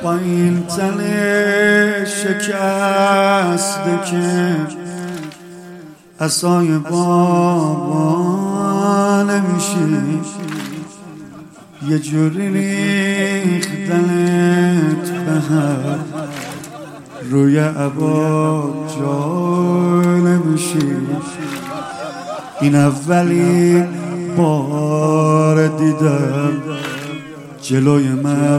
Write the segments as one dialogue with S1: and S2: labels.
S1: با این تن شکسته که عصای بابا نمیشی، یه جوری ریختنت به هم روی عبا جا نمیشی. این اولین بار دیدم جلوی من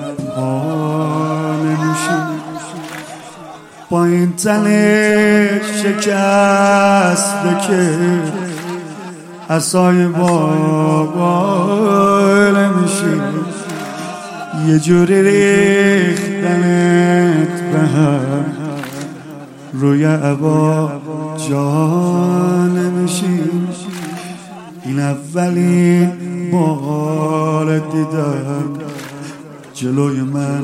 S1: پا نمیشی. با این تن شکسته که عصای بابا نمیشی، یه جوری ریختنت به هم روی عبا جا نمیشی. این اولین بار دیدم جلوی من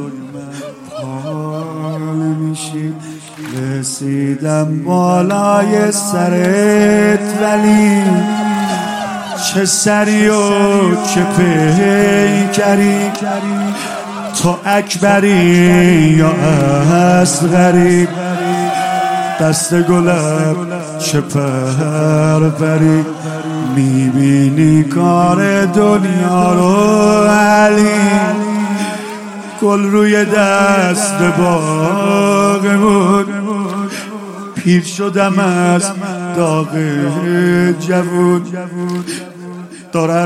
S1: پا نمیشی. رسیدم بالای سرت ولی چه سری و چه پیکری، تو اکبری یا اصغری، دست گلم چه پروری، میبینی کار دنیا رو علی، گل روی دست باغمون، پیر شدم از داغ جوون، دارن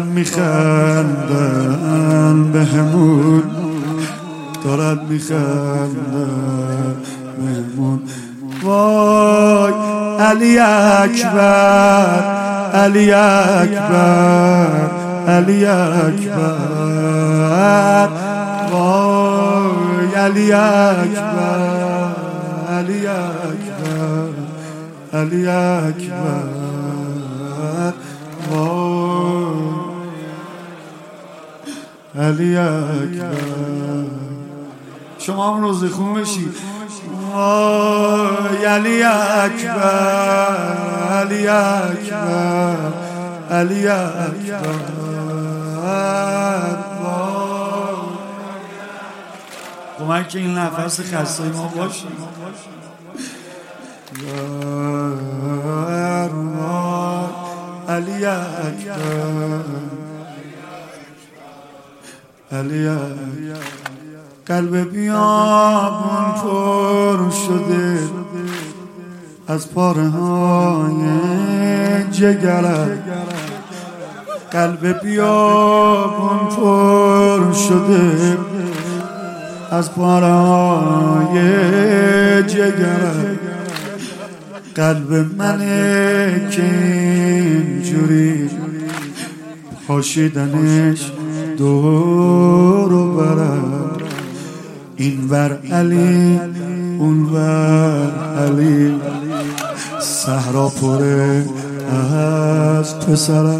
S1: میخندن بهمون، دارن میخندن بهمون. وای علی اکبر، علی اکبر، علی اکبر، وای علی اکبر، علی اکبر، علی اکبر، وای علی اکبر. شما هم روزه خون بشید. وای علی اکبر، علی اکبر، علی اکبر، کمک که این نفس خسته ما باشیم. علی اکبر، علی اکبر. قلب بیابون پر شده از پاره های جگرم، قلب بیابون پر شده از پاره های جگرم، قلب منه که اینجوری پاشیدنش دور و برم، این ور علی اون ور علی، صحرا پره از پسرم،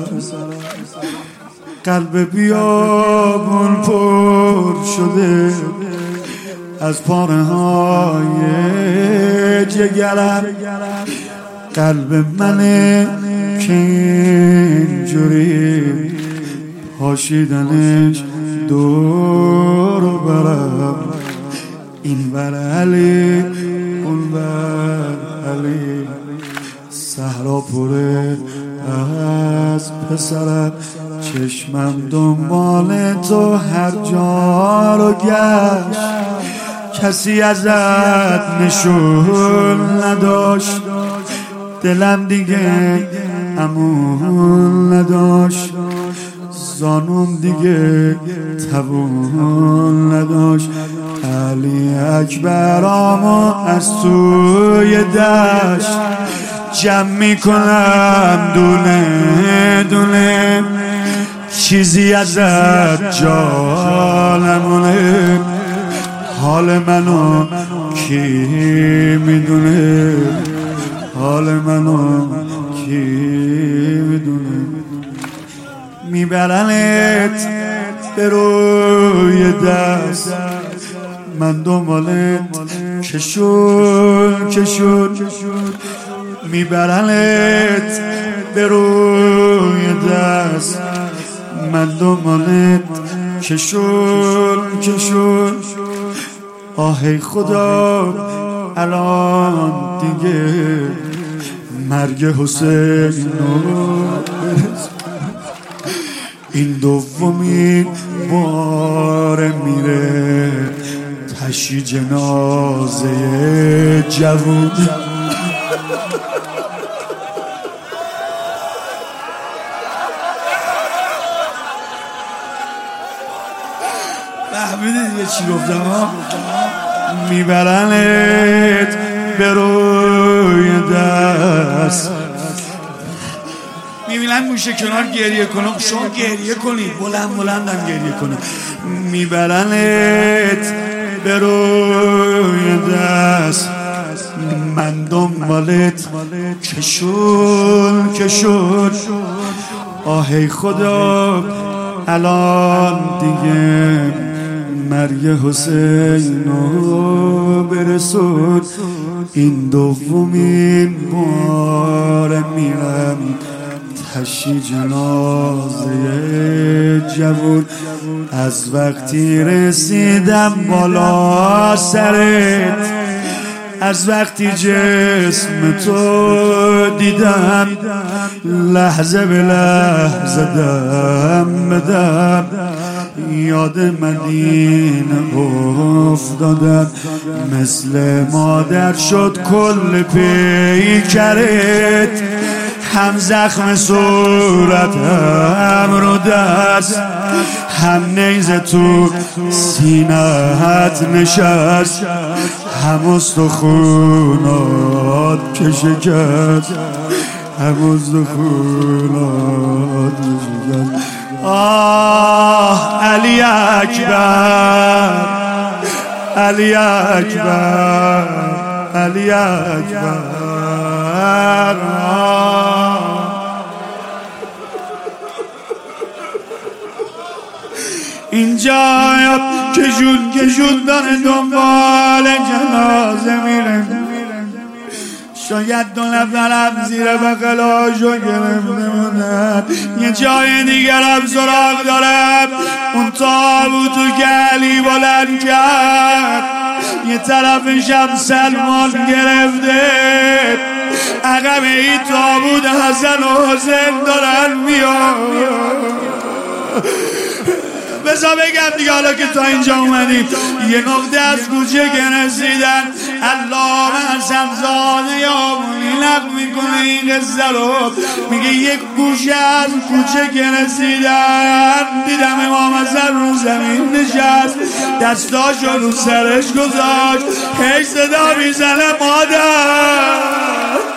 S1: قلب بیابون پر شده از پاره های جگرم، قلب منه که اینجوری پاشیدنش دور و برم، این ور علی اون ور علی، صحرا پره از پسرم، چشمم دنبال تو هر جا رو گشت، کسی ازت نشون نداشت، دلم دیگه امون نداشت، زانوم دیگه توان نداشت، علی اکبرامو از توی دشت جمع میکنم دونه دونه، چیزی ازت جا نمونه، حال منو کی میدونه، حال منو کی میدونه. میبرنت به روی دست، من دنبالت کشون کشون، میبرنت به روی دست، من دنبالت کشون کشون، آهی خدا الان دیگه مرگ حسین این دومین بار میره تشییع جنازه جوون. فهمیدید دیگه چی گفتم ها؟ میبرنت به روی دست، میبینن گوشه کنار گریه کنم، شما گریه کنید، بلند بلندم گریه کنید. میبرنت به روی دست، من دنبالت کشون. آهی خدا الان دیگه مرگ حسینو برسون، این دومین بار میرم تشییع جنازه جوون. از وقتی رسیدم بالا سرت، از وقتی جسم تو دیدم، لحظه به لحظه دم به دم یاد مدینه افتادم. مثل مادر شد کل پیکرت، هم زخم صورتم رو دست، هم نیزه تو سینه‌ت نشست، هم استخونات که شکست، هم استخونات که شکست. آه علی اکبر، علی اکبر، علی اکبر. اینجا کشون داره دنبال جنازه میره، شاید 2 نفرم زیر بغلاشو گرفته بودن. یه جای دیگرم سراغ دارم، اون تابوتو که علی بلند کرد یه طرفشم سلمان گرفته، عقب این تابوت حسن و حسین دارن میاد. بذار بگم دیگه، حالا که تا اینجا اومدیم، یه نقطه از کوچه که رسیدن علامه حسن زاده یامونی نقل میکنه این قصه رو. میگه یک گوشه از کوچه که رسیدن دیدم امام حسن رو زمین نشست، دستاشو رو سرش گذاشت، هی صدا میزنه مادر.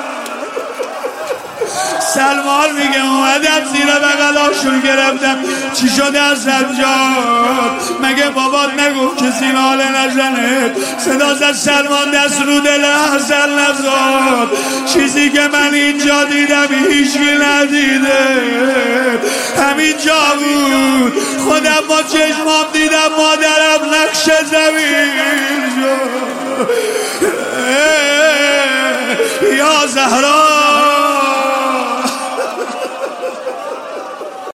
S1: سلمان میگه اومدم زیر بغلاشون گرفتم، چی شده از سجاد؟ مگه بابات نگفت کسی ناله نزنه؟ صدا زد سلمان دست رو دل حسن نزاد، چیزی که من اینجا دیدم هیچکی ندیده، همینجا بود، خودم با چشمام دیدم مادرم نقش زمین شد. یا زهرا